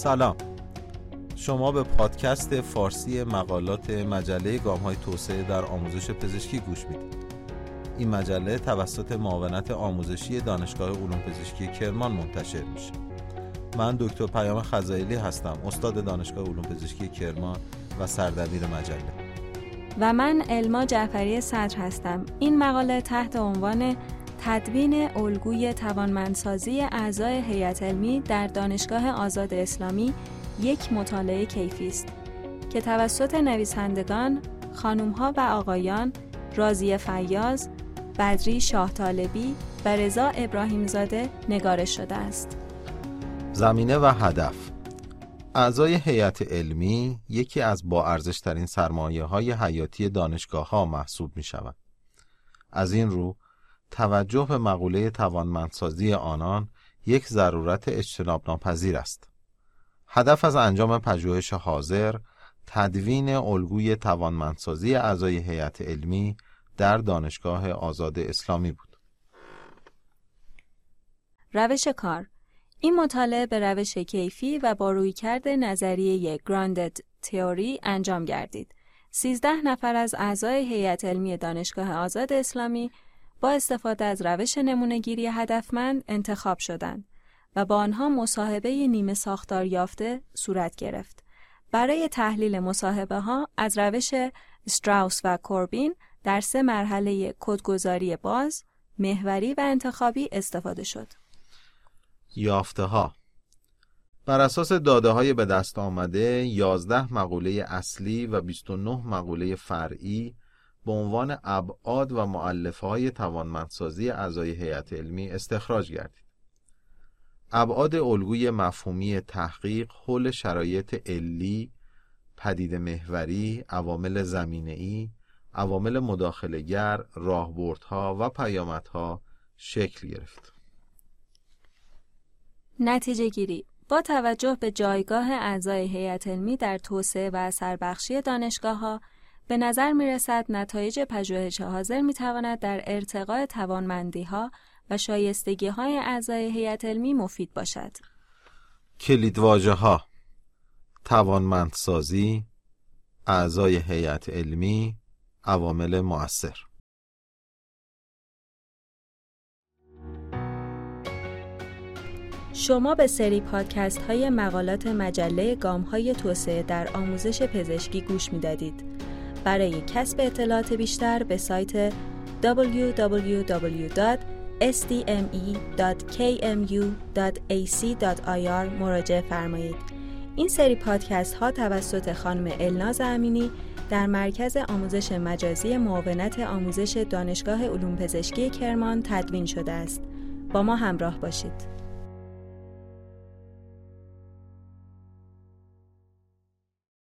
سلام، شما به پادکست فارسی مقالات مجله گام‌های توسعه در آموزش پزشکی گوش میدید. این مجله توسط معاونت آموزشی دانشگاه علوم پزشکی کرمان منتشر میشه. من دکتر پیام خزائلی هستم، استاد دانشگاه علوم پزشکی کرمان و سردبیر مجله. و من الما جعفری صدر هستم. این مقاله تحت عنوان تدوین الگوی توانمندسازی اعضای هیئت علمی در دانشگاه آزاد اسلامی یک مطالعه کیفی است که توسط نویسندگان خانم‌ها و آقایان راضیه فیاض، بدری شاه طالبی و رضا ابراهیمزاده نگارش شده است. زمینه و هدف: اعضای هیئت علمی یکی از با ارزش‌ترین سرمایه‌های حیاتی دانشگاه‌ها محسوب می‌شوند. از این رو توجه به مقوله توانمندسازی آنان یک ضرورت اجتناب ناپذیر است. هدف از انجام پژوهش حاضر تدوین الگوی توانمندسازی اعضای هیئت علمی در دانشگاه آزاد اسلامی بود. روش کار: این مطالعه به روش کیفی و با رویکرد نظریه گراندد تئوری انجام گردید. 13 نفر از اعضای هیئت علمی دانشگاه آزاد اسلامی با استفاده از روش نمونه‌گیری هدفمند انتخاب شدند و با آنها مصاحبه نیمه ساختار یافته صورت گرفت. برای تحلیل مصاحبه‌ها از روش استراوس و کوربین در 3 مرحله کدگذاری باز، محوری و انتخابی استفاده شد. یافته‌ها: بر اساس داده‌های به دست آمده 11 مقوله اصلی و 29 مقوله فرعی به عنوان ابعاد و مؤلفه‌های توانمندسازی اعضای هیئت علمی استخراج گردید. ابعاد الگوی مفهومی تحقیق حول شرایط علی، پدیده محوری، عوامل زمینه‌ای، عوامل مداخله‌گر، راهبردها و پیامدها شکل گرفت. نتیجه گیری: با توجه به جایگاه اعضای هیئت علمی در توسعه و اثربخشی دانشگاه‌ها، به نظر می‌رسد نتایج پژوهش حاضر می‌تواند در ارتقاء توانمندی‌ها و شایستگی‌های اعضای هیئت علمی مفید باشد. کلیدواژه‌ها: توانمندسازی، اعضای هیئت علمی، عوامل مؤثر. شما به سری پادکست های مقالات مجله گام‌های توسعه در آموزش پزشکی گوش می‌دادید. برای کسب اطلاعات بیشتر به سایت www.stme.kmu.ac.ir مراجعه فرمایید. این سری پادکست ها توسط خانم الناز امینی در مرکز آموزش مجازی معاونت آموزش دانشگاه علوم پزشکی کرمان تدوین شده است. با ما همراه باشید.